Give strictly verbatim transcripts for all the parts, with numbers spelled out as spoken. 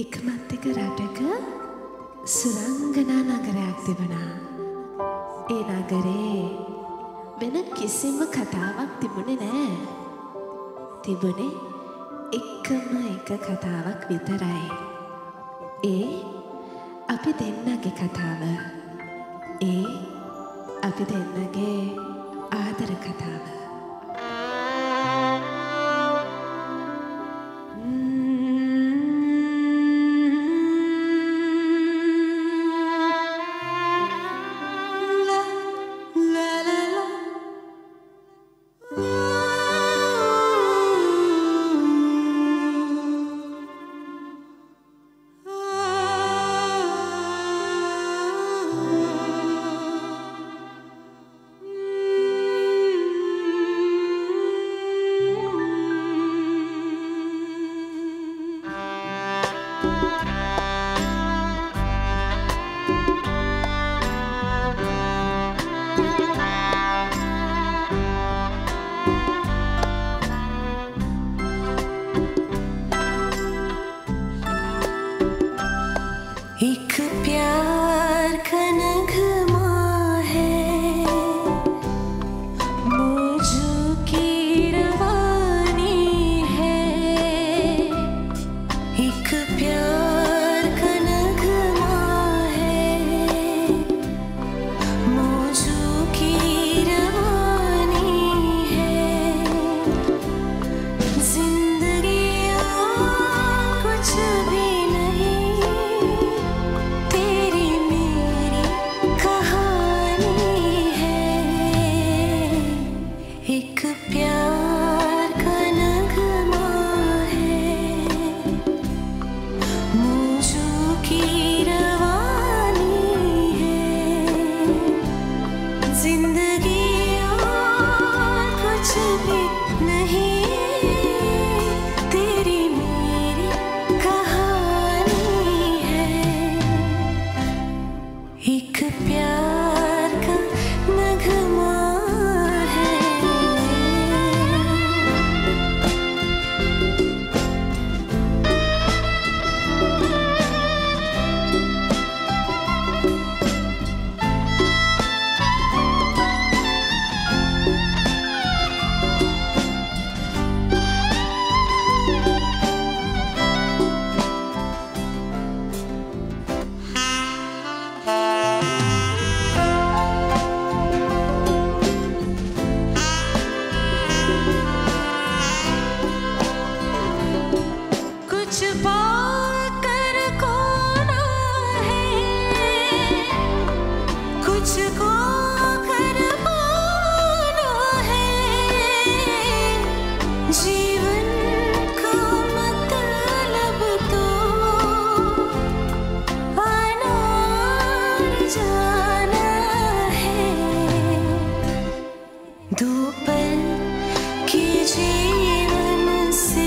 එකමත් එක රටක සුරංගනා නගරයක් තිබුණා. ඒ නගරේ වෙන කිසිම කතාවක් තිබුණේ නෑ. තිබුණේ එකම එක කතාවක් විතරයි. ඒ අපි දෙන්නගේ කතාව. ඒ අපි දෙන්නගේ ආදර කතාව. एक प्यार का नगमा है, मौजों की रवानी है। एक प्यार का नगमा है, मौजों की रवानी है। जिंदगी कुछ भी एक प्यार का नगमा है, मौजों की रवानी है। जिंदगी और कुछ भी नहीं, तेरी मेरी कहानी है। एक प्यार का नगमा दो पल के जीवन से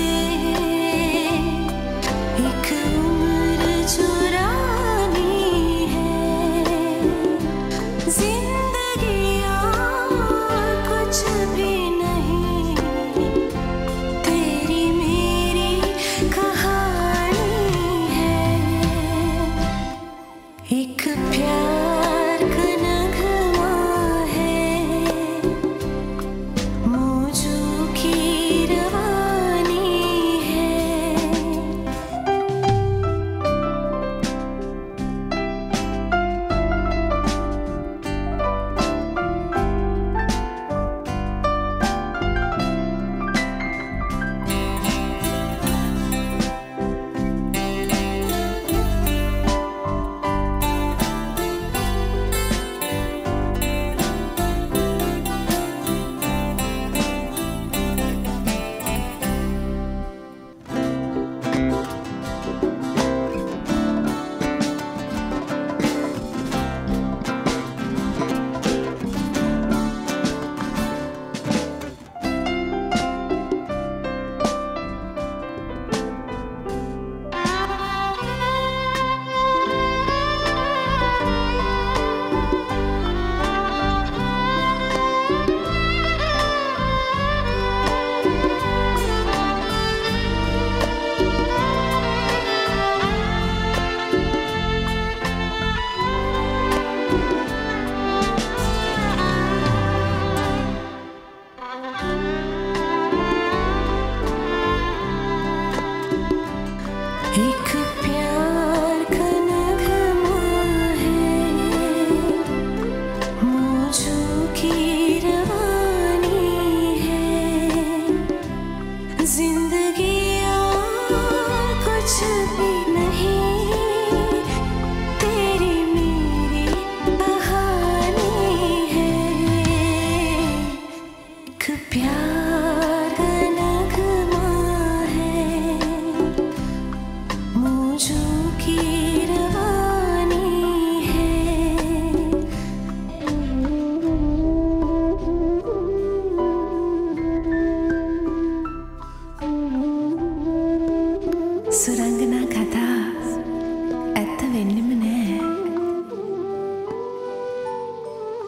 एक उम्र चुरानी है।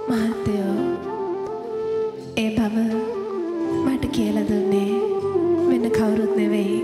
මහත්තයෝ ඒ බව මට කියලා දුන්නේ වෙන කවුරුත් නෙවෙයි